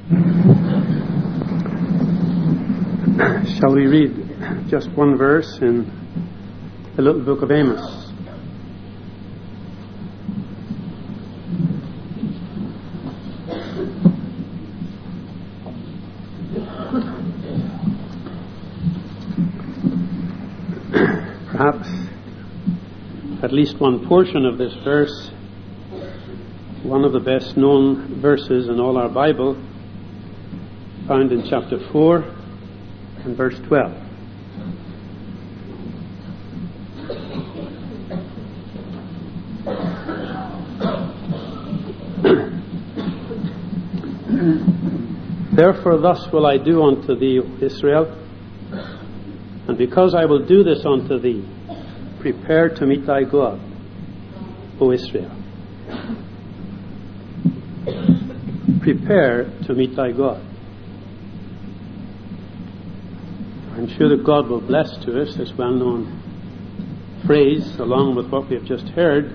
Shall we read just one verse in the little book of Amos? Perhaps at least one portion of this verse, one of the best known verses in all our Bible, found in chapter 4 and verse 12. Therefore thus will I do unto thee, O Israel, and because I will do this unto thee, prepare to meet thy God, O Israel. Prepare to meet thy God. I'm sure that God will bless to us this well-known phrase along with what we have just heard.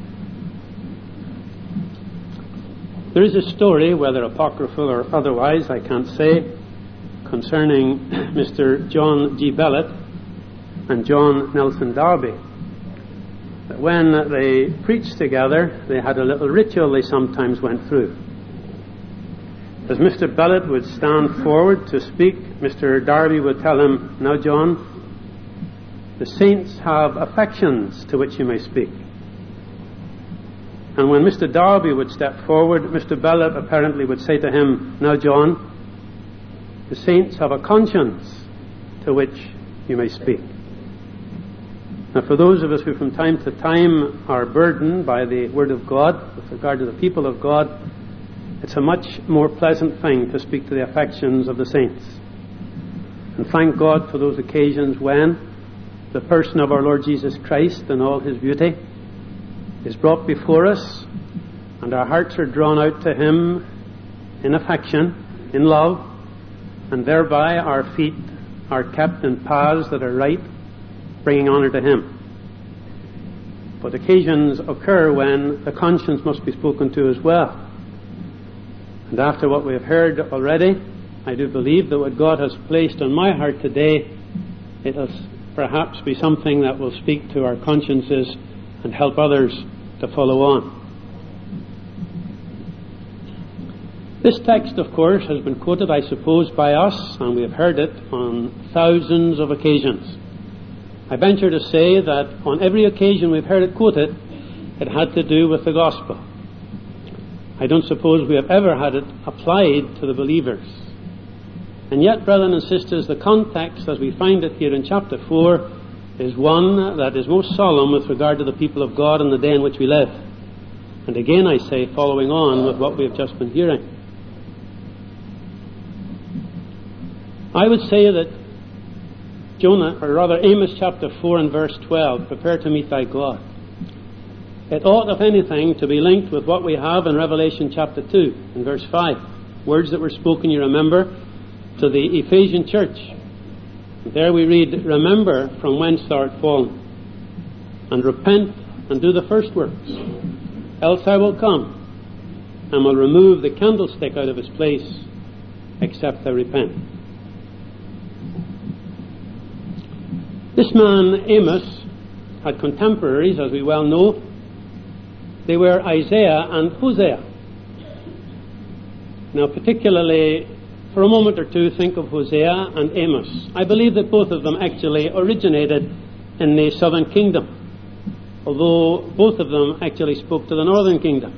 There is a story, whether apocryphal or otherwise, I can't say, concerning Mr. John G. Bellett and John Nelson Darby. That when they preached together, they had a little ritual they sometimes went through. As Mr. Bellett would stand forward to speak, Mr. Darby would tell him, "Now, John, the saints have affections to which you may speak." And when Mr. Darby would step forward, Mr. Bellett apparently would say to him, "Now, John, the saints have a conscience to which you may speak." Now, for those of us who from time to time are burdened by the Word of God with regard to the people of God, it's a much more pleasant thing to speak to the affections of the saints. And thank God for those occasions when the person of our Lord Jesus Christ in all his beauty is brought before us and our hearts are drawn out to him in affection, in love, and thereby our feet are kept in paths that are right, bringing honour to him. But occasions occur when the conscience must be spoken to as well. And after what we have heard already, I do believe that what God has placed on my heart today, it will perhaps be something that will speak to our consciences and help others to follow on. This text, of course, has been quoted, I suppose, by us, and we have heard it on thousands of occasions. I venture to say that on every occasion we've heard it quoted, it had to do with the gospel. I don't suppose we have ever had it applied to the believers. And yet, brethren and sisters, the context as we find it here in chapter 4 is one that is most solemn with regard to the people of God in the day in which we live. And again I say, following on with what we have just been hearing. I would say that Amos chapter 4 and verse 12, prepare to meet thy God. It ought, if anything, to be linked with what we have in Revelation chapter 2 and verse 5. Words that were spoken, you remember, to the Ephesian church. There we read, "Remember from whence thou art fallen, and repent and do the first works. Else I will come and will remove the candlestick out of its place, except thou repent." This man, Amos, had contemporaries, as we well know. They were Isaiah and Hosea. Now, particularly, for a moment or two, think of Hosea and Amos. I believe that both of them actually originated in the southern kingdom, although both of them actually spoke to the northern kingdom.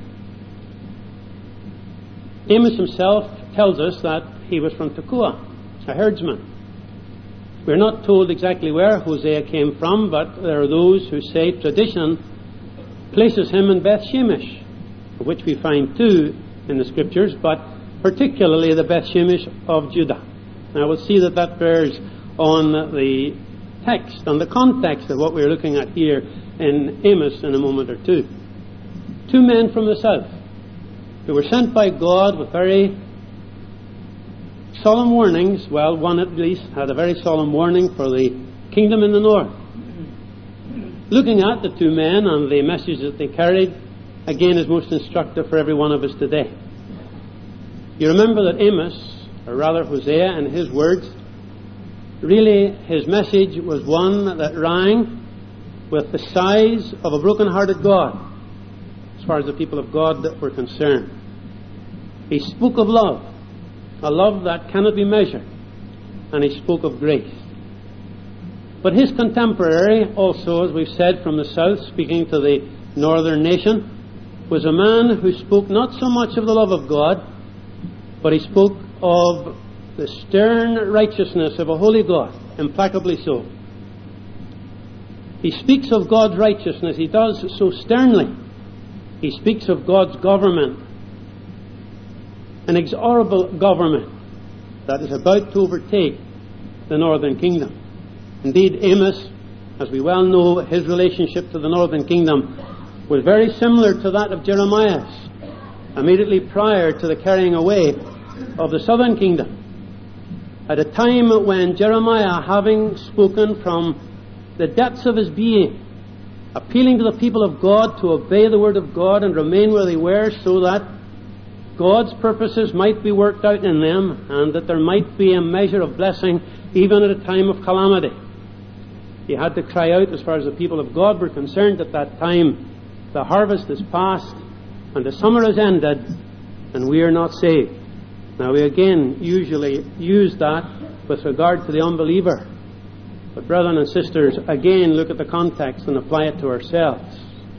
Amos himself tells us that he was from Tekoa, a herdsman. We're not told exactly where Hosea came from, but there are those who say tradition places him in Beth Shemesh, of which we find two in the scriptures, but particularly the Beth Shemesh of Judah. Now we'll see that that bears on the text and the context of what we're looking at here in Amos in a moment or two. Two men from the south who were sent by God with very solemn warnings. Well, one at least had a very solemn warning for the kingdom in the north. Looking at the two men and the message that they carried, again, is most instructive for every one of us today. You remember that Amos, or rather Hosea in his words, really his message was one that rang with the sighs of a broken-hearted God, as far as the people of God that were concerned. He spoke of love, a love that cannot be measured, and he spoke of grace. But his contemporary, also, as we've said, from the south, speaking to the northern nation, was a man who spoke not so much of the love of God, but he spoke of the stern righteousness of a holy God, implacably so. He speaks of God's righteousness. He does so sternly. He speaks of God's government, an inexorable government that is about to overtake the northern kingdom. Indeed, Amos, as we well know, his relationship to the northern kingdom was very similar to that of Jeremiah's, immediately prior to the carrying away of the southern kingdom. At a time when Jeremiah, having spoken from the depths of his being, appealing to the people of God to obey the word of God and remain where they were so that God's purposes might be worked out in them and that there might be a measure of blessing even at a time of calamity. He had to cry out, as far as the people of God were concerned at that time, the harvest is past and the summer is ended and we are not saved. Now we again usually use that with regard to the unbeliever. But brethren and sisters, again look at the context and apply it to ourselves.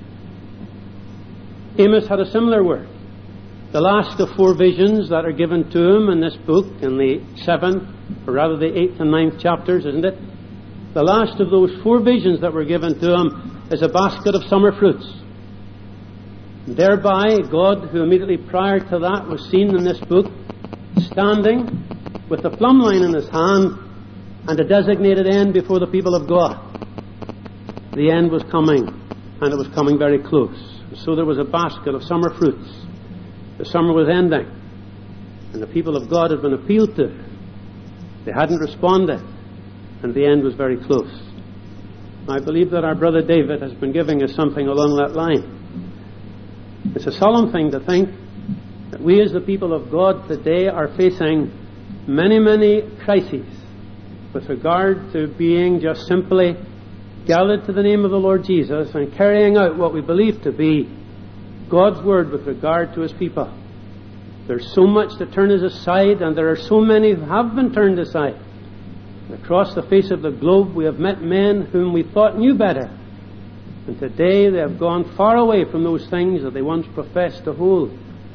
Amos had a similar word. The last of 4 visions that are given to him in this book, in the 7th, or rather the 8th and 9th chapters, isn't it? The last of those 4 visions that were given to him is a basket of summer fruits. And thereby, God, who immediately prior to that was seen in this book, standing with the plumb line in his hand and a designated end before the people of God. The end was coming, and it was coming very close. So there was a basket of summer fruits. The summer was ending, and the people of God had been appealed to. They hadn't responded, and the end was very close. I believe that our brother David has been giving us something along that line. It's a solemn thing to think that we as the people of God today are facing many, many crises with regard to being just simply gathered to the name of the Lord Jesus and carrying out what we believe to be God's word with regard to his people. There's so much to turn us aside, and there are so many who have been turned aside. Across the face of the globe we have met men whom we thought knew better, and today they have gone far away from those things that they once professed to hold.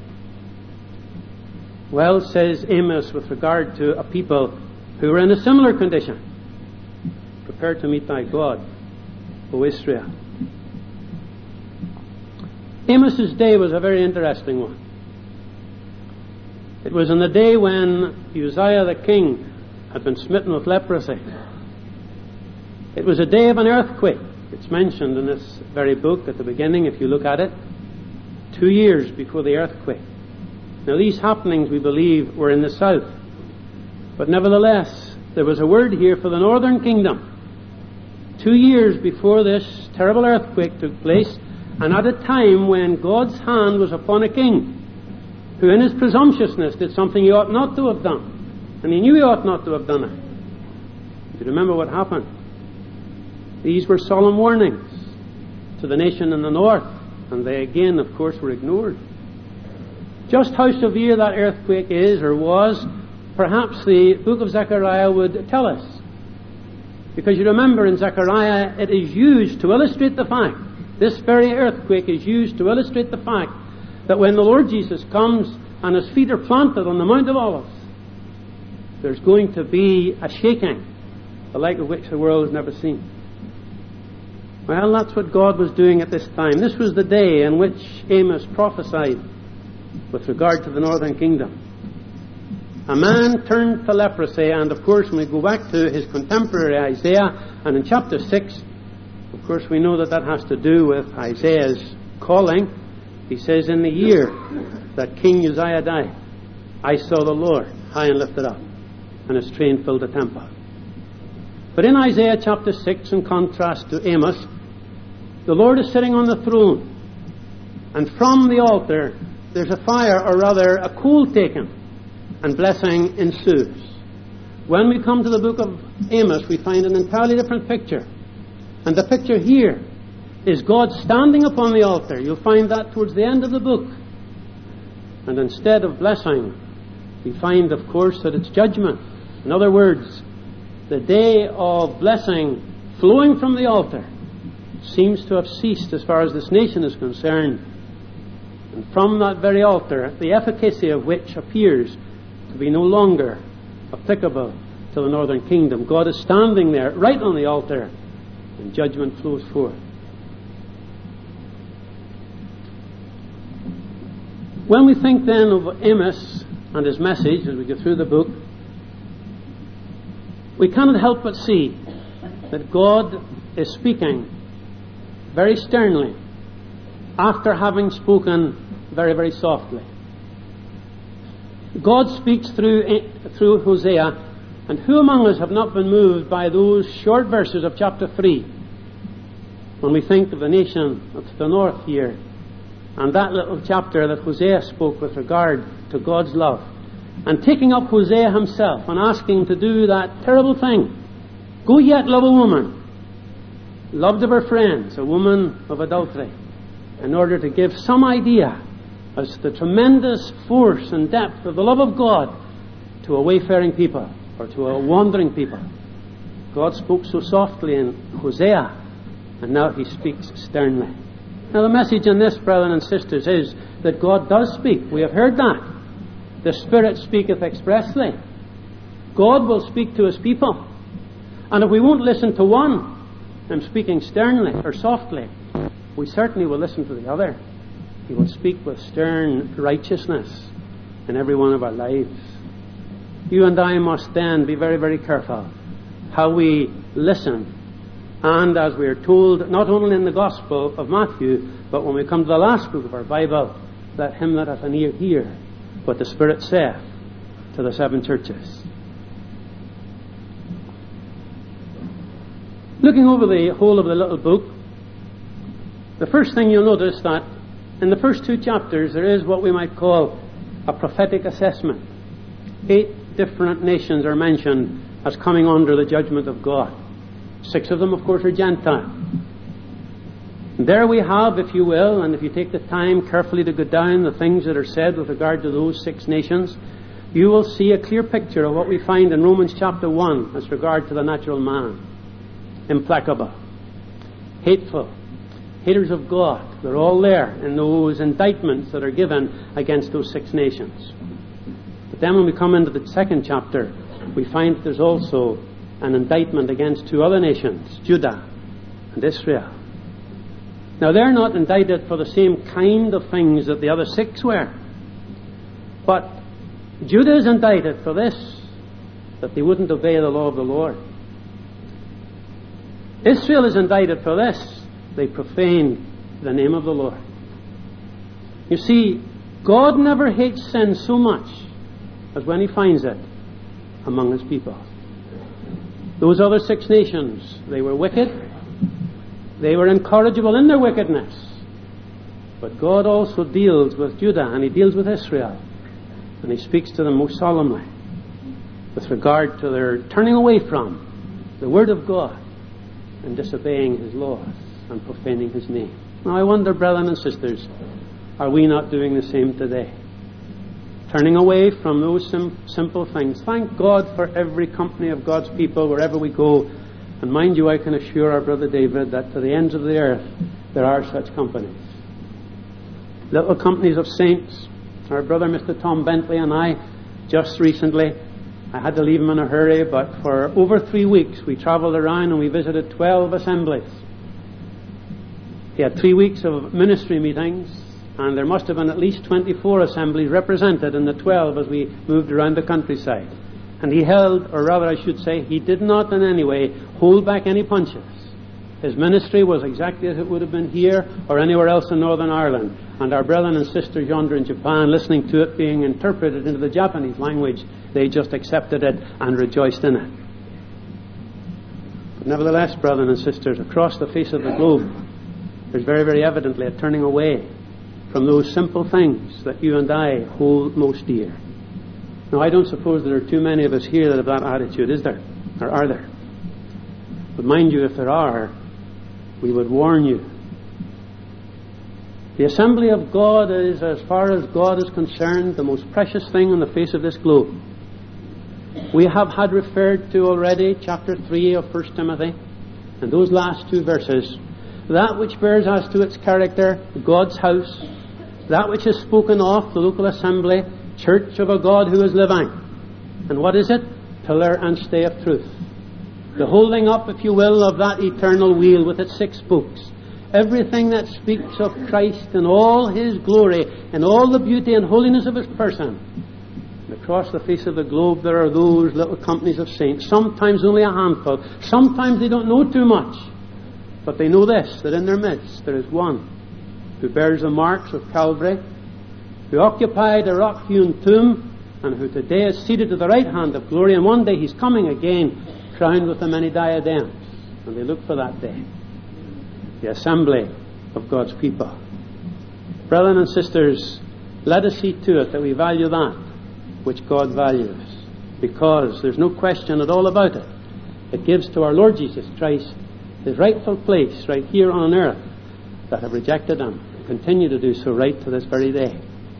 Well, says Amos with regard to a people who were in a similar condition. Prepare to meet thy God, O Israel. Amos's day was a very interesting one. It was in the day when Uzziah the king had been smitten with leprosy. It was a day of an earthquake. It's mentioned in this very book at the beginning, if you look at it. 2 years before the earthquake. Now these happenings, we believe, were in the south. But nevertheless, there was a word here for the northern kingdom. 2 years before this terrible earthquake took place, and at a time when God's hand was upon a king who in his presumptuousness did something he ought not to have done. And he knew he ought not to have done it. Do you remember what happened? These were solemn warnings to the nation in the north, and they again, of course, were ignored. Just how severe that earthquake is or was, perhaps the book of Zechariah would tell us. Because you remember in Zechariah it is used to illustrate the fact, this very earthquake is used to illustrate the fact that when the Lord Jesus comes and his feet are planted on the Mount of Olives, there's going to be a shaking, the like of which the world has never seen. Well, that's what God was doing at this time. This was the day in which Amos prophesied with regard to the northern kingdom. A man turned to leprosy, and of course when we go back to his contemporary Isaiah, and in chapter 6, of course we know that that has to do with Isaiah's calling. He says, in the year that King Uzziah died, I saw the Lord high and lifted up, and his train filled the temple. But in Isaiah chapter 6, in contrast to Amos, the Lord is sitting on the throne, and from the altar there's a fire, or rather a coal taken, and blessing ensues. When we come to the book of Amos, we find an entirely different picture. And the picture here is God standing upon the altar. You'll find that towards the end of the book. And instead of blessing, we find, of course, that it's judgment. In other words, the day of blessing flowing from the altar seems to have ceased as far as this nation is concerned. And from that very altar, the efficacy of which appears to be no longer applicable to the northern kingdom. God is standing there right on the altar, and judgment flows forth. When we think then of Amos and his message as we go through the book, we cannot help but see that God is speaking very sternly after having spoken very, very softly. God speaks through Hosea, and who among us have not been moved by those short verses of chapter 3 when we think of the nation of the north here, and that little chapter that Hosea spoke with regard to God's love, and taking up Hosea himself and asking him to do that terrible thing. Go yet love a woman, loved of her friends, a woman of adultery, in order to give some idea as to the tremendous force and depth of the love of God to a wayfaring people or to a wandering people. God spoke so softly in Hosea, and now he speaks sternly. Now the message in this, brethren and sisters, is that God does speak. We have heard that. The Spirit speaketh expressly. God will speak to his people. And if we won't listen to one, him speaking sternly or softly, we certainly will listen to the other. He will speak with stern righteousness in every one of our lives. You and I must then be very, very careful how we listen. And as we are told, not only in the Gospel of Matthew, but when we come to the last book of our Bible, let him that hath an ear hear what the Spirit saith to the 7 churches. Looking over the whole of the little book, the first thing you'll notice that in the first 2 chapters there is what we might call a prophetic assessment. 8 different nations are mentioned as coming under the judgment of God. 6 of them, of course, are Gentile. And there we have, if you will, and if you take the time carefully to go down the things that are said with regard to those 6 nations, you will see a clear picture of what we find in Romans chapter 1 as regard to the natural man. Implacable, hateful, haters of God. They're all there in those indictments that are given against those 6 nations. But then when we come into the 2nd chapter, we find there's also an indictment against 2 other nations, Judah and Israel. Now they're not indicted for the same kind of things that the other 6 were. But Judah is indicted for this, that they wouldn't obey the law of the Lord. Israel is indicted for this, they profaned the name of the Lord. You see, God never hates sin so much as when he finds it among his people. Those other 6 nations, they were wicked. They were incorrigible in their wickedness. But God also deals with Judah, and he deals with Israel. And he speaks to them most solemnly with regard to their turning away from the Word of God and disobeying his laws and profaning his name. Now I wonder, brethren and sisters, are we not doing the same today? Turning away from those simple things. Thank God for every company of God's people wherever we go. And mind you, I can assure our brother David that to the ends of the earth there are such companies. Little companies of saints. Our brother Mr. Tom Bentley and I, just recently, I had to leave him in a hurry, but for over 3 weeks we travelled around and we visited 12 assemblies. He had 3 weeks of ministry meetings, and there must have been at least 24 assemblies represented in the 12 as we moved around the countryside. And he held, or rather I should say, he did not in any way hold back any punches. His ministry was exactly as it would have been here or anywhere else in Northern Ireland. And our brethren and sisters yonder in Japan, listening to it being interpreted into the Japanese language, they just accepted it and rejoiced in it. But nevertheless, brethren and sisters, across the face of the globe, there's very, very evidently a turning away from those simple things that you and I hold most dear. Now, I don't suppose there are too many of us here that have that attitude, is there? Or are there? But mind you, if there are, we would warn you. The assembly of God is, as far as God is concerned, the most precious thing on the face of this globe. We have had referred to already chapter 3 of 1 Timothy, and those last two verses. That which bears us to its character, God's house. That which is spoken of, the local assembly, church of a God who is living. And what is it? Pillar and stay of truth. The holding up, if you will, of that eternal wheel with its 6 spokes. Everything that speaks of Christ and all His glory and all the beauty and holiness of His person. And across the face of the globe there are those little companies of saints, sometimes only a handful, sometimes they don't know too much, but they know this, that in their midst there is one who bears the marks of Calvary, who occupied a rock-hewn tomb, and who today is seated at the right hand of glory, and one day He's coming again, crowned with the many diadems. And they look for that day. The assembly of God's people. Brethren and sisters, let us see to it that we value that which God values, because there's no question at all about it. It gives to our Lord Jesus Christ His rightful place right here on earth, that have rejected Him and continue to do so right to this very day.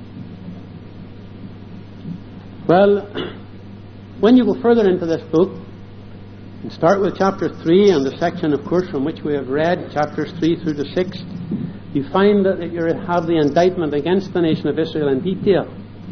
Well, when you go further into this book, and start with chapter 3 and the section, of course, from which we have read, chapters 3 through to 6, you find that you have the indictment against the nation of Israel in detail.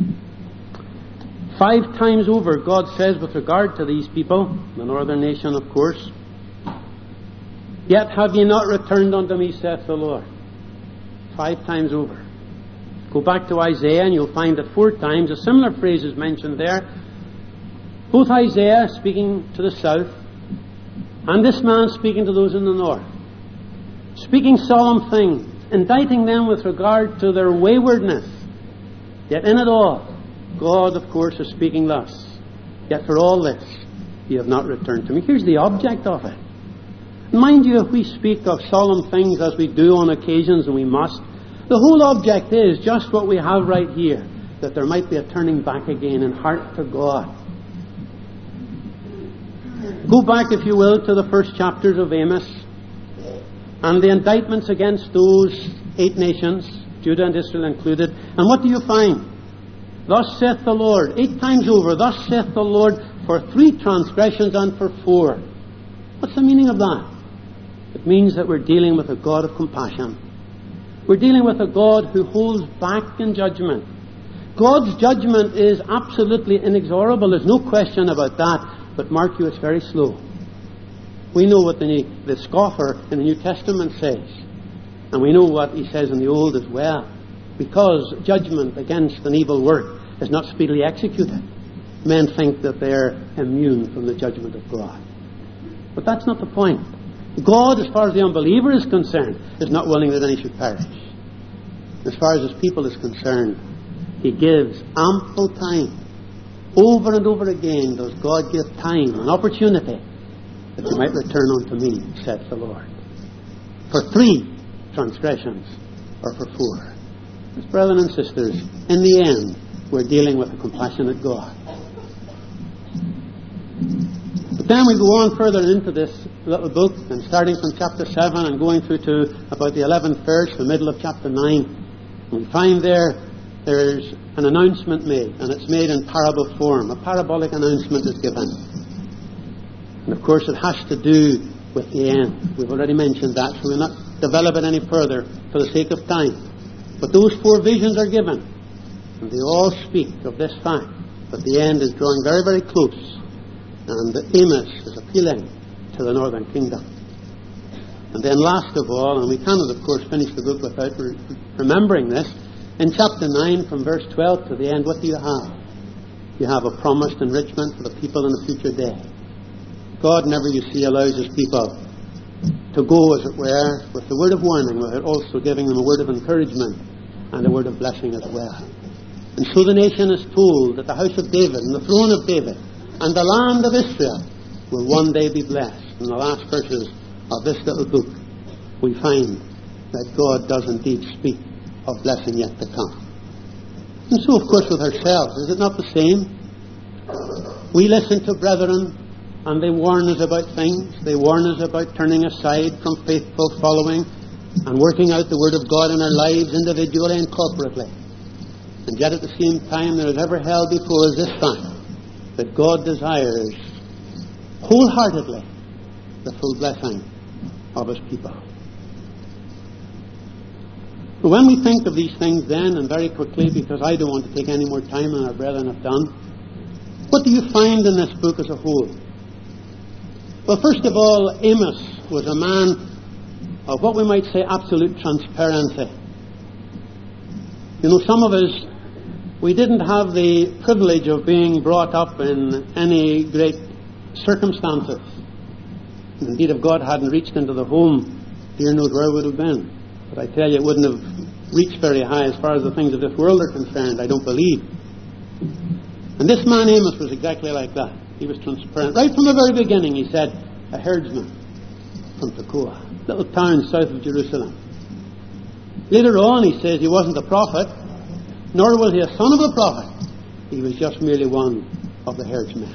5 times over, God says with regard to these people, the northern nation, of course, "Yet have ye not returned unto me, saith the Lord." 5 times over. Go back to Isaiah and you'll find that 4 times a similar phrase is mentioned there. Both Isaiah speaking to the south, and this man speaking to those in the north, speaking solemn things, indicting them with regard to their waywardness. Yet in it all, God, of course, is speaking thus. "Yet for all this, ye have not returned to me." Here's the object of it. Mind you, if we speak of solemn things as we do on occasions, and we must, the whole object is just what we have right here, that there might be a turning back again in heart to God. Go back, if you will, to the first chapters of Amos and the indictments against those 8 nations, Judah and Israel included. And what do you find? "Thus saith the Lord," 8 times over, "Thus saith the Lord, for 3 transgressions and for 4. What's the meaning of that? It means that we're dealing with a God of compassion. We're dealing with a God who holds back in judgment. God's judgment is absolutely inexorable. There's no question about that. But mark you, it's very slow. We know what the scoffer in the New Testament says. And we know what he says in the Old as well. Because judgment against an evil work is not speedily executed, men think that they're immune from the judgment of God. But that's not the point. God, as far as the unbeliever is concerned, is not willing that any should perish. As far as His people is concerned, He gives ample time. Over and over again does God give time and opportunity that you might return unto me, saith the Lord. For 3 transgressions, or for 4. As brethren and sisters, in the end, we're dealing with a compassionate God. But then we go on further into this little book, and starting from chapter 7 and going through to about the 11th verse, the middle of chapter 9, we find there's an announcement made, and it's made in parable form. A parabolic announcement is given. And of course it has to do with the end. We've already mentioned that, so we'll not develop it any further for the sake of time. But those 4 visions are given, and they all speak of this fact, that the end is drawing very, very close, and that Amos is appealing to the northern kingdom. And then last of all, and we cannot of course finish the book without remembering this, in chapter 9 from verse 12 to the end, what do you have? You have a promised enrichment for the people in the future day. God never, you see, allows His people to go, as it were, with the word of warning, without also giving them a word of encouragement and a word of blessing as well. And so the nation is told that the house of David and the throne of David and the land of Israel will one day be blessed. In the last verses of this little book, we find that God does indeed speak of blessing yet to come. And so, of course, with ourselves, is it not the same? We listen to brethren, and they warn us about things. They warn us about turning aside from faithful following and working out the Word of God in our lives individually and corporately. And yet at the same time, there is ever held before us this fact, that God desires wholeheartedly the full blessing of His people. When we think of these things then, and very quickly, because I don't want to take any more time than our brethren have done, what do you find in this book as a whole? Well, first of all, Amos was a man of what we might say absolute transparency. You know, some of us, we didn't have the privilege of being brought up in any great circumstances. Indeed, if God hadn't reached into the home, dear knows where it would have been. But I tell you, it wouldn't have reached very high as far as the things of this world are concerned, I don't believe. And this man Amos was exactly like that. He was transparent. Right from the very beginning, he said, a herdsman from Tekoa, little town south of Jerusalem. Later on, he says he wasn't a prophet, nor was he a son of a prophet. He was just merely one of the herdsmen.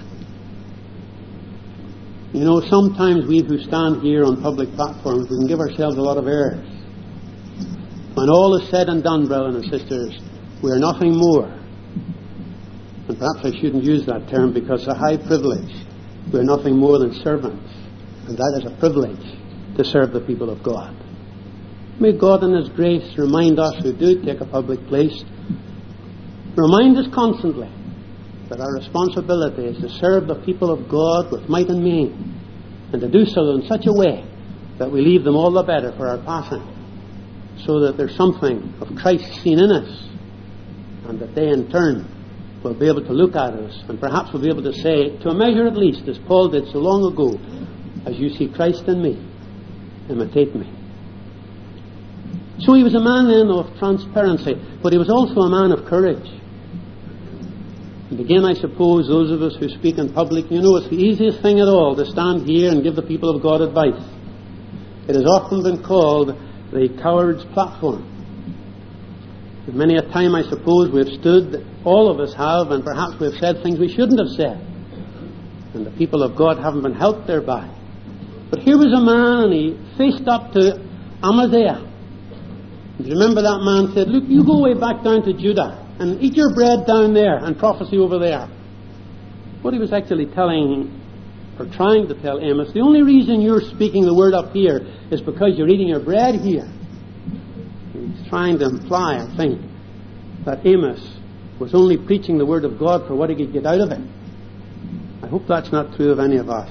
You know, sometimes we who stand here on public platforms, we can give ourselves a lot of airs. When all is said and done, brothers and sisters, we are nothing more. And perhaps I shouldn't use that term because it's a high privilege. We are nothing more than servants. And that is a privilege to serve the people of God. May God in His grace remind us who do take a public place, remind us constantly that our responsibility is to serve the people of God with might and main, and to do so in such a way that we leave them all the better for our passing, so that there's something of Christ seen in us, and that they in turn will be able to look at us, and perhaps will be able to say, to a measure at least, as Paul did so long ago, as you see Christ in me, imitate me. So he was a man then of transparency, but he was also a man of courage. And again, I suppose those of us who speak in public, you know, it's the easiest thing at all to stand here and give the people of God advice. It has often been called the coward's platform. And many a time, I suppose, we've stood, all of us have, and perhaps we've said things we shouldn't have said. And the people of God haven't been helped thereby. But here was a man, and he faced up to Amaziah. And you remember that man said, look, you go way back down to Judah and eat your bread down there and prophecy over there. What he was actually telling, or trying to tell Amos, the only reason you're speaking the word up here is because you're eating your bread here. He's trying to imply, I think, that Amos was only preaching the word of God for what he could get out of it. I hope that's not true of any of us.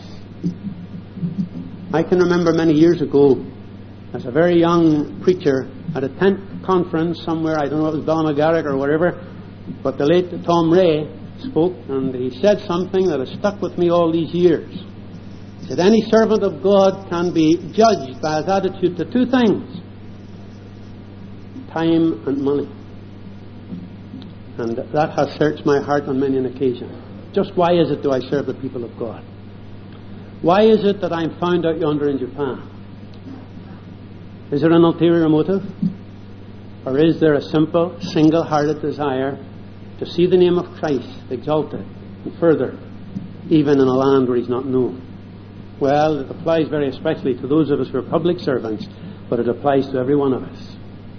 I can remember many years ago, as a very young preacher at a tent conference somewhere, I don't know if it was Ballinagarick or whatever, but the late Tom Ray spoke, and he said something that has stuck with me all these years. He said, any servant of God can be judged by his attitude to two things: time and money. And that has searched my heart on many an occasion. Just why is it do I serve the people of God? Why is it that I'm found out yonder in Japan? Is there an ulterior motive? Or is there a simple, single-hearted desire to see the name of Christ exalted and furthered, even in a land where He's not known? Well, it applies very especially to those of us who are public servants, but it applies to every one of us.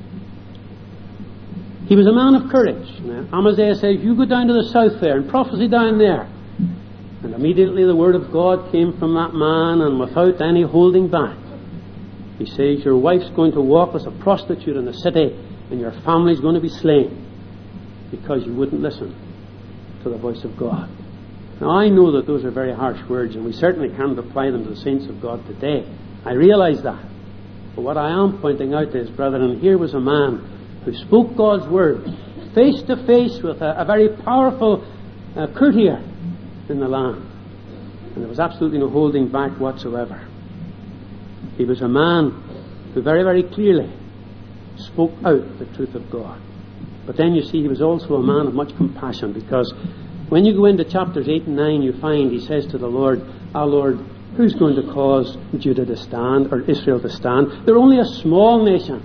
He was a man of courage. Amaziah says, you go down to the south there and prophesy down there. And immediately the word of God came from that man, and without any holding back, he says, your wife's going to walk as a prostitute in the city, and your family's going to be slain because you wouldn't listen to the voice of God. Now, I know that those are very harsh words, and we certainly can't apply them to the saints of God today. I realize that. But what I am pointing out is, brethren, here was a man who spoke God's word face to face with a very powerful courtier in the land. And there was absolutely no holding back whatsoever. He was a man who very, very clearly spoke out the truth of God. But then you see, he was also a man of much compassion, because when you go into chapters 8 and 9, you find he says to the Lord, our Lord, who's going to cause Judah to stand, or Israel to stand? They're only a small nation.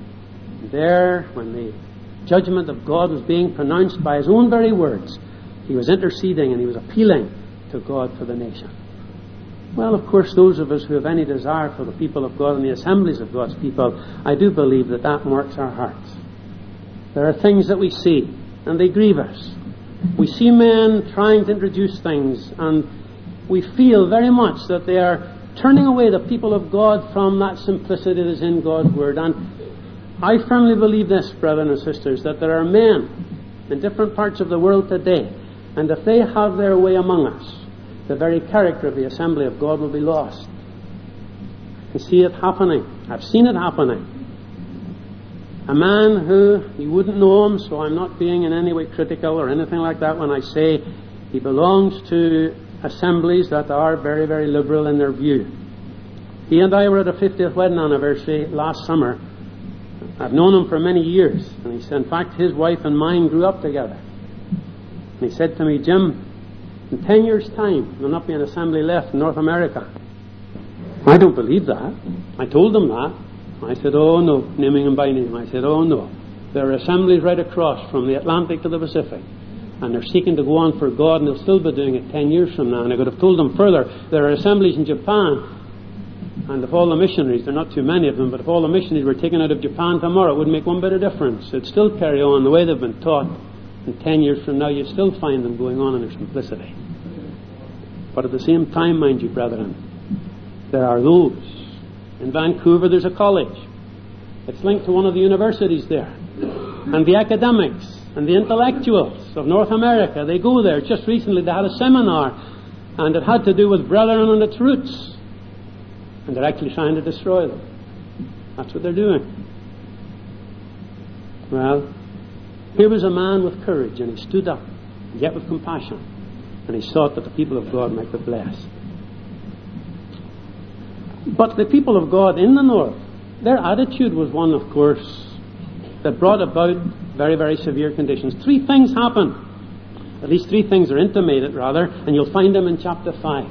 And there, when the judgment of God was being pronounced by His own very words, He He was interceding and he was appealing to God for the nation. Well, of course, those of us who have any desire for the people of God and the assemblies of God's people, I do believe that that marks our hearts. There are things that we see, and they grieve us. We see men trying to introduce things, and we feel very much that they are turning away the people of God from that simplicity that is in God's Word. And I firmly believe this, brethren and sisters, that there are men in different parts of the world today, and if they have their way among us, the very character of the assembly of God will be lost. I see it happening. I've seen it happening. A man who, you wouldn't know him, so I'm not being in any way critical or anything like that when I say he belongs to assemblies that are very, very liberal in their view. He and I were at a 50th wedding anniversary last summer. I've known him for many years, and he said, in fact, his wife and mine grew up together. And he said to me, Jim, in 10 years' time, there'll not be an assembly left in North America. I don't believe that. I told him that. I said, oh no, naming him by name. I said, oh no. There are assemblies right across from the Atlantic to the Pacific, and they're seeking to go on for God, and they'll still be doing it 10 years from now. And I could have told them further, there are assemblies in Japan, and if all the missionaries, there are not too many of them, but if all the missionaries were taken out of Japan tomorrow, it wouldn't make one bit of difference. It'd still carry on the way they've been taught. And 10 years from now, you still find them going on in their simplicity. But at the same time, mind you, brethren, there are those. In Vancouver, there's a college. It's linked to one of the universities there. And the academics and the intellectuals of North America, they go there. Just recently, they had a seminar, and it had to do with brethren and its roots. And they're actually trying to destroy them. That's what they're doing. Well, here was a man with courage, and he stood up, yet with compassion, and he sought that the people of God might be blessed. But the people of God in the north, their attitude was one, of course, that brought about very, very severe conditions. 3 things happened. At least 3 things are intimated, rather, and you'll find them in chapter 5.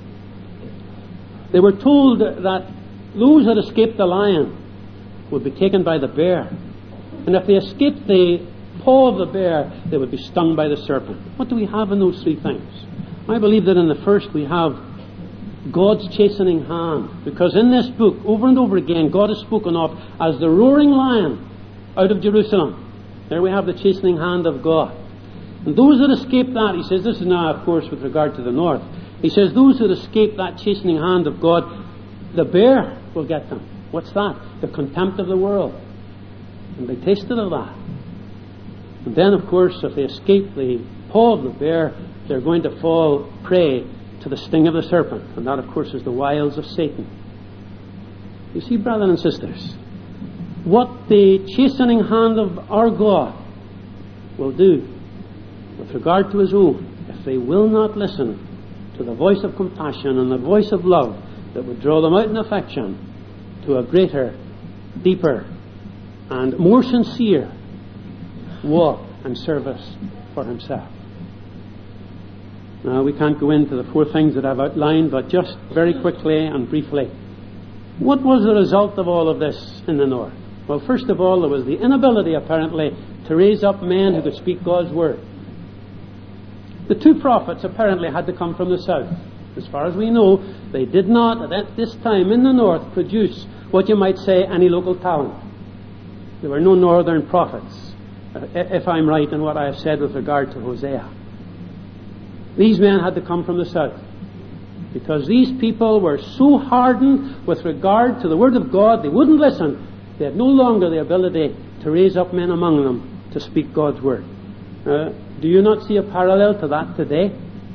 They were told that those that escaped the lion would be taken by the bear. And if they escaped the paw of the bear, they would be stung by the serpent. What do we have in those 3 things? I believe that in the first we have God's chastening hand. Because in this book, over and over again, God is spoken of as the roaring lion out of Jerusalem. There we have the chastening hand of God. And those that escape that, he says, this is now, of course, with regard to the north. He says, those that escape that chastening hand of God, the bear will get them. What's that? The contempt of the world. And they tasted of that. And then, of course, if they escape the paw of the bear, they're going to fall prey to the sting of the serpent. And that, of course, is the wiles of Satan. You see, brothers and sisters, what the chastening hand of our God will do with regard to his own, if they will not listen to the voice of compassion and the voice of love that would draw them out in affection to a greater, deeper, and more sincere walk and service for himself. Now, we can't go into the 4 things that I've outlined, but just very quickly and briefly, what was the result of all of this in the north? Well, first of all, there was the inability, apparently, to raise up men who could speak God's word. The 2 prophets apparently had to come from the south. As far as we know, they did not, at this time in the north, produce what you might say any local talent. There were no northern prophets, if I'm right in what I have said with regard to Hosea. These men had to come from the south, because these people were so hardened with regard to the word of God, they wouldn't listen. They had no longer the ability to raise up men among them to speak God's word. Do you not see a parallel to that today?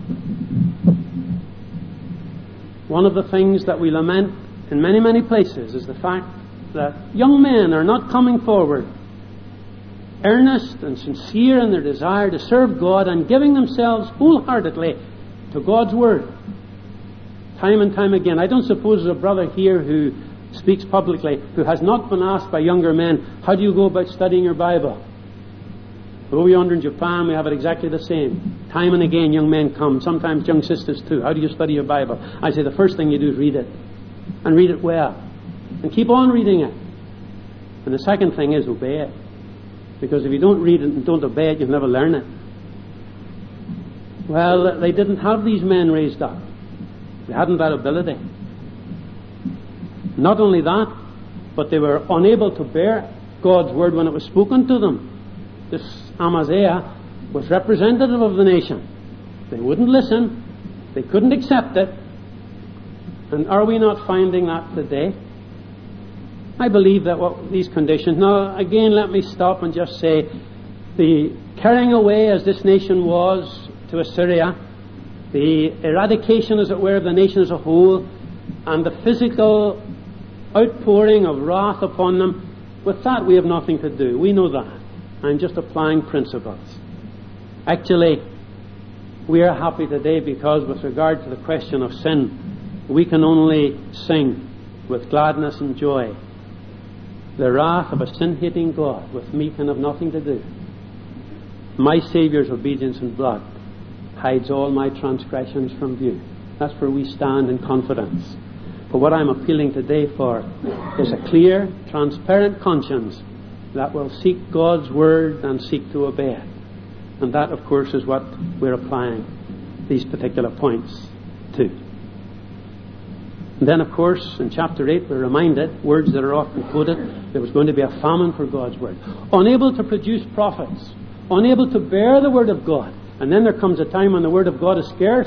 One of the things that we lament in many, many places is the fact that young men are not coming forward earnest and sincere in their desire to serve God and giving themselves wholeheartedly to God's word. Time and time again. I don't suppose there's a brother here who speaks publicly who has not been asked by younger men, how do you go about studying your Bible? Over yonder in Japan, we have it exactly the same. Time and again, young men come, sometimes young sisters too. How do you study your Bible? I say the first thing you do is read it. And read it well. And keep on reading it. And the second thing is obey it. Because if you don't read it and don't obey it, you'll never learn it. Well, they didn't have these men raised up. They hadn't that ability. Not only that, but they were unable to bear God's word when it was spoken to them. This Amaziah was representative of the nation. They wouldn't listen. They couldn't accept it. And are we not finding that today? I believe that these conditions... Now, again, let me stop and just say, the carrying away, as this nation was, to Assyria, the eradication, as it were, of the nation as a whole, and the physical outpouring of wrath upon them, with that we have nothing to do. We know that. I'm just applying principles. Actually, we are happy today because with regard to the question of sin, we can only sing with gladness and joy. The wrath of a sin-hating God with me can have nothing to do. My Saviour's obedience and blood hides all my transgressions from view. That's where we stand in confidence. But what I'm appealing today for is a clear, transparent conscience that will seek God's word and seek to obey it. And that, of course, is what we're applying these particular points to. And then, of course, in chapter 8, we're reminded, words that are often quoted, there was going to be a famine for God's word. Unable to produce prophets, unable to bear the word of God. And then there comes a time when the word of God is scarce.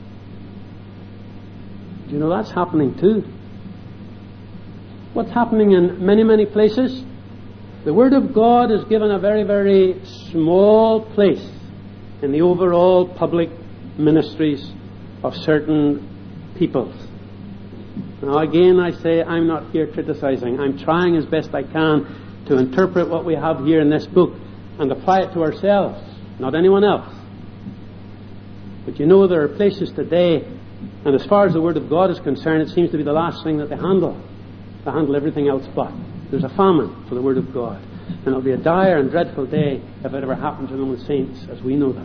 Do you know that's happening too? What's happening in many, many places? The word of God is given a very, very small place in the overall public ministries of certain peoples. Now again, I say I'm not here criticizing. I'm trying as best I can to interpret what we have here in this book and apply it to ourselves, not anyone else. But you know, there are places today, and as far as the Word of God is concerned, it seems to be the last thing that they handle. They handle everything else but. There's a famine for the Word of God. And it'll be a dire and dreadful day if it ever happens among the saints as we know them.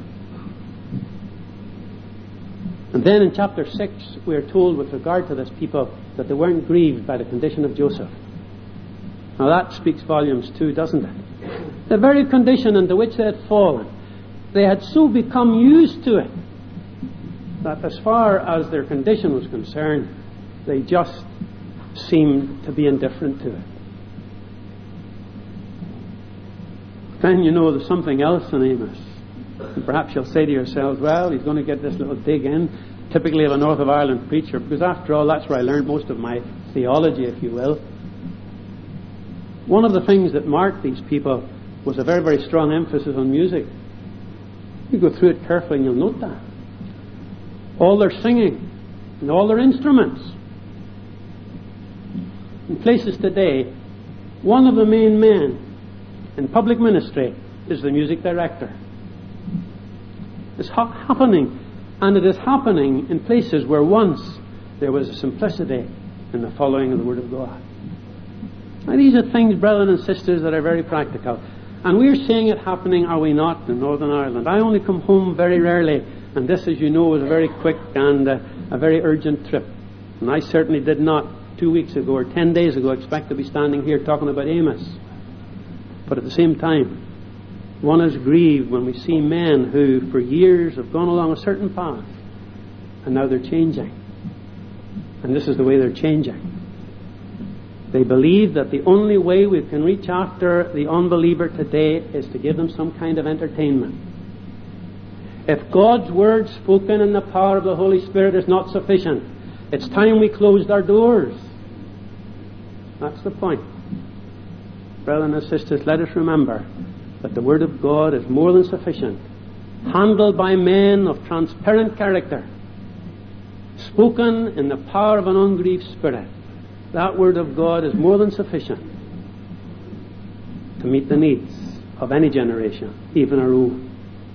And then in chapter 6, we are told with regard to this people that they weren't grieved by the condition of Joseph. Now that speaks volumes too, doesn't it? The very condition into which they had fallen, they had so become used to it that as far as their condition was concerned, they just seemed to be indifferent to it. Then you know there's something else in Amos. And perhaps you'll say to yourselves, well, he's going to get this little dig in, typically of a North of Ireland preacher, because after all, that's where I learned most of my theology, if you will. One of the things that marked these people was a very, very strong emphasis on music. You go through it carefully and you'll note that. All their singing and all their instruments. In places today, one of the main men in public ministry is the music director. It's happening, and it is happening in places where once there was a simplicity in the following of the Word of God. Now, these are things, brethren and sisters, that are very practical. And we're seeing it happening, are we not, in Northern Ireland? I only come home very rarely, and this, as you know, was a very quick and a very urgent trip. And I certainly did not, 2 weeks ago or 10 days ago, expect to be standing here talking about Amos. But at the same time, one is grieved when we see men who for years have gone along a certain path and now they're changing. And this is the way they're changing. They believe that the only way we can reach after the unbeliever today is to give them some kind of entertainment. If God's word spoken in the power of the Holy Spirit is not sufficient, it's time we closed our doors. That's the point. Brothers and sisters, let us remember that the Word of God is more than sufficient, handled by men of transparent character, spoken in the power of an ungrieved spirit. That Word of God is more than sufficient to meet the needs of any generation, even our own.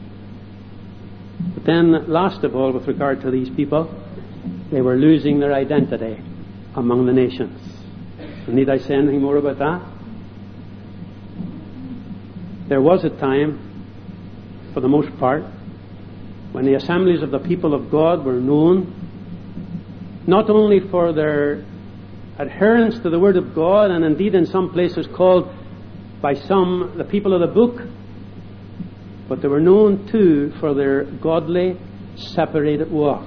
But then, last of all, with regard to these people, they were losing their identity among the nations. And need I say anything more about that? There was a time, for the most part, when the assemblies of the people of God were known not only for their adherence to the Word of God, and indeed in some places called by some the people of the book, but they were known too for their godly, separated walk.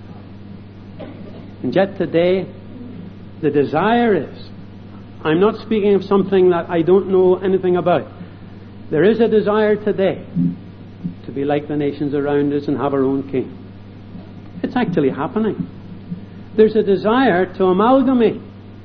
And yet today, the desire is, I'm not speaking of something that I don't know anything about. There is a desire today to be like the nations around us and have our own king. It's actually happening. There's a desire to amalgamate.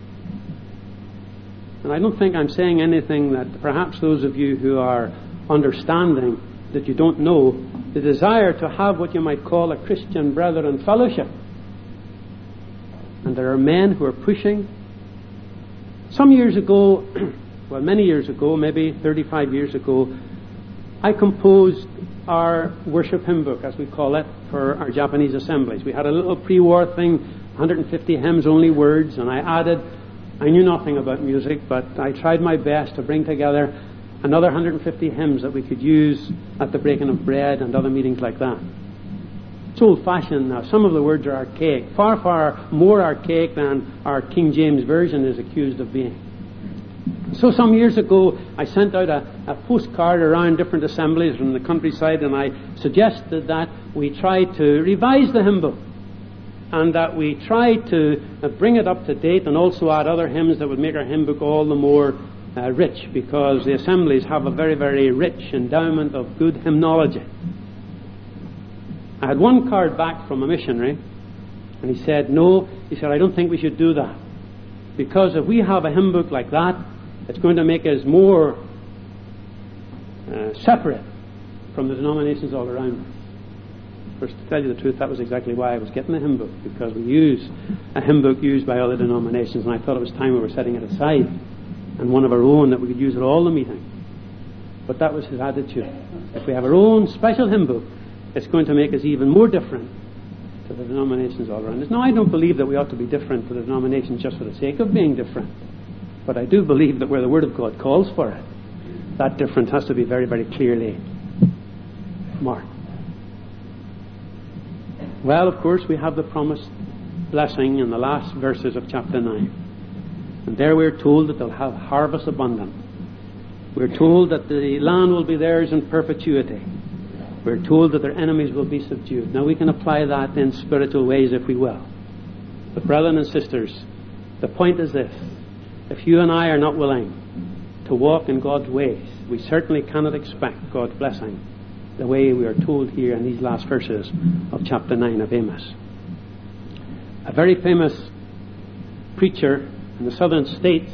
And I don't think I'm saying anything that perhaps those of you who are understanding that you don't know, the desire to have what you might call a Christian brethren fellowship. And there are men who are pushing. Some years ago, well, many years ago, maybe 35 years ago, I composed our worship hymn book, as we call it, for our Japanese assemblies. We had a little pre-war thing, 150 hymns, only words, and I knew nothing about music, but I tried my best to bring together another 150 hymns that we could use at the breaking of bread and other meetings like that. It's old-fashioned now. Some of the words are archaic, far, far more archaic than our King James Version is accused of being. So some years ago, I sent out a postcard around different assemblies from the countryside, and I suggested that we try to revise the hymn book and that we try to bring it up to date and also add other hymns that would make our hymn book all the more rich, because the assemblies have a very, very rich endowment of good hymnology. I had one card back from a missionary, and he said, I don't think we should do that, because if we have a hymn book like that, it's going to make us more separate from the denominations all around us. Of course, to tell you the truth, that was exactly why I was getting a hymn book, because we use a hymn book used by other denominations, and I thought it was time we were setting it aside, and one of our own that we could use at all the meeting. But that was his attitude. If we have our own special hymn book, it's going to make us even more different to the denominations all around us. Now, I don't believe that we ought to be different to the denominations just for the sake of being different. But I do believe that where the Word of God calls for it, that difference has to be very, very clearly marked. Well, of course, we have the promised blessing in the last verses of chapter 9. And there we're told that they'll have harvest abundant. We're told that the land will be theirs in perpetuity. We're told that their enemies will be subdued. Now, we can apply that in spiritual ways if we will. But brethren and sisters, the point is this. If you and I are not willing to walk in God's ways, we certainly cannot expect God's blessing the way we are told here in these last verses of chapter 9 of Amos. A very famous preacher in the southern states,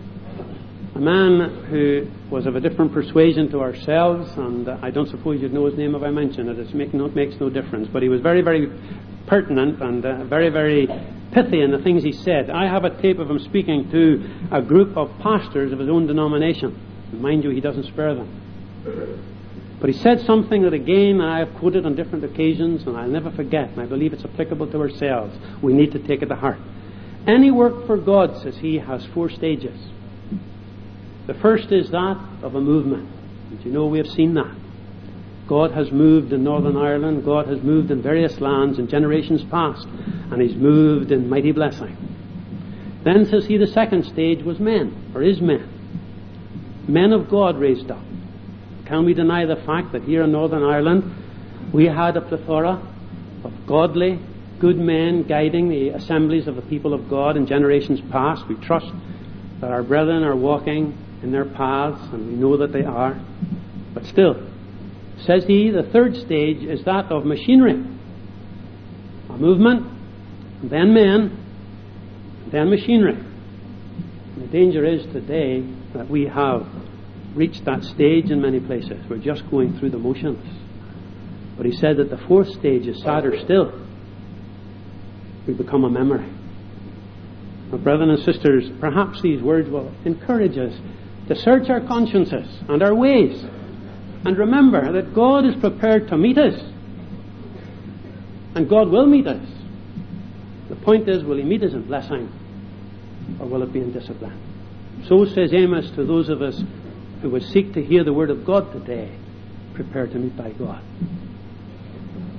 a man who was of a different persuasion to ourselves, and I don't suppose you'd know his name if I mention it. It makes no difference. But he was very, very pertinent and very, very pithy in the things he said. I have a tape of him speaking to a group of pastors of his own denomination. And mind you, he doesn't spare them. But he said something that, again, I have quoted on different occasions, and I'll never forget, and I believe it's applicable to ourselves. We need to take it to heart. Any work for God, says he, has 4 stages. The first is that of a movement. And you know, we have seen that. God has moved in Northern Ireland. God has moved in various lands in generations past. And He's moved in mighty blessing. Then, says he, the second stage was men, or is men. Men of God raised up. Can we deny the fact that here in Northern Ireland we had a plethora of godly, good men guiding the assemblies of the people of God in generations past? We trust that our brethren are walking in their paths, and we know that they are. But still, says he, the third stage is that of machinery. A movement, and then men, and then machinery. And the danger is today that we have reached that stage in many places. We're just going through the motions. But he said that the fourth stage is sadder still. We become a memory. Now, brethren and sisters, perhaps these words will encourage us to search our consciences and our ways and remember that God is prepared to meet us, and God will meet us. The point is, will He meet us in blessing, or will it be in discipline? So says Amos to those of us who would seek to hear the word of God today, prepare to meet by God.